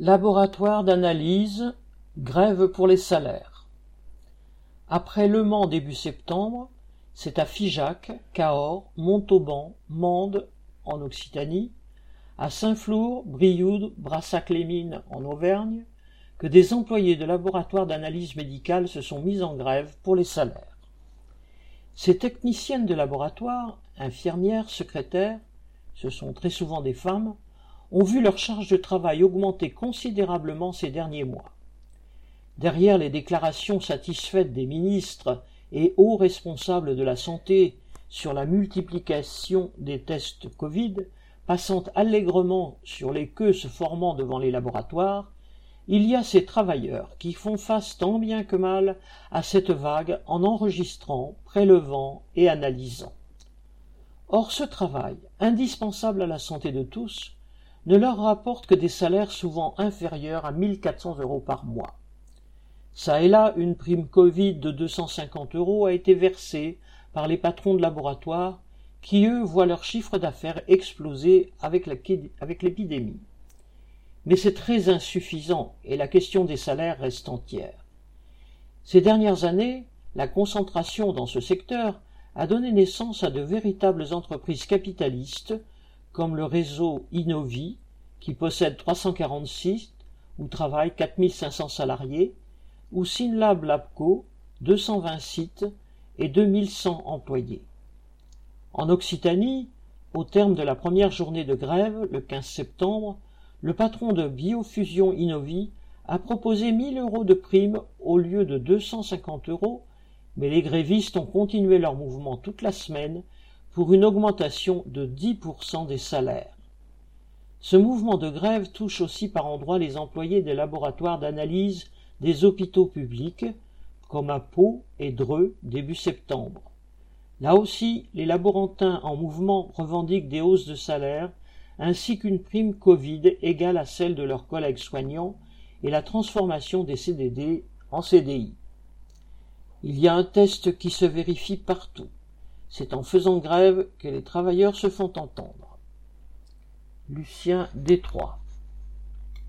Laboratoire d'analyse, grève pour les salaires. Après Le Mans début septembre, c'est à Figeac, Cahors, Montauban, Mende en Occitanie, à Saint-Flour, Brioude, Brassac-les-Mines en Auvergne, que des employés de laboratoires d'analyse médicale se sont mis en grève pour les salaires. Ces techniciennes de laboratoire, infirmières, secrétaires, ce sont très souvent des femmes, ont vu leur charge de travail augmenter considérablement ces derniers mois. Derrière les déclarations satisfaites des ministres et hauts responsables de la santé sur la multiplication des tests Covid, passant allègrement sur les queues se formant devant les laboratoires, il y a ces travailleurs qui font face tant bien que mal à cette vague en enregistrant, prélevant et analysant. Or ce travail, indispensable à la santé de tous, ne leur rapporte que des salaires souvent inférieurs à 1 400 € par mois. Ça et là, une prime Covid de 250 € a été versée par les patrons de laboratoire qui, eux, voient leur chiffre d'affaires exploser avec l'épidémie. Mais c'est très insuffisant et la question des salaires reste entière. Ces dernières années, la concentration dans ce secteur a donné naissance à de véritables entreprises capitalistes comme le réseau Innovi, qui possède 340 sites où travaillent 4500 salariés, ou Synlab Labco, 220 sites et 2100 employés. En Occitanie, au terme de la première journée de grève, le 15 septembre, le patron de Biofusion Innovi a proposé 1 000 € de prime au lieu de 250 €, mais les grévistes ont continué leur mouvement toute la semaine pour une augmentation de 10% des salaires. Ce mouvement de grève touche aussi par endroits les employés des laboratoires d'analyse des hôpitaux publics, comme à Pau et Dreux début septembre. Là aussi, les laborantins en mouvement revendiquent des hausses de salaire, ainsi qu'une prime Covid égale à celle de leurs collègues soignants et la transformation des CDD en CDI. Il y a un test qui se vérifie partout. C'est en faisant grève que les travailleurs se font entendre. Lucien Détroit.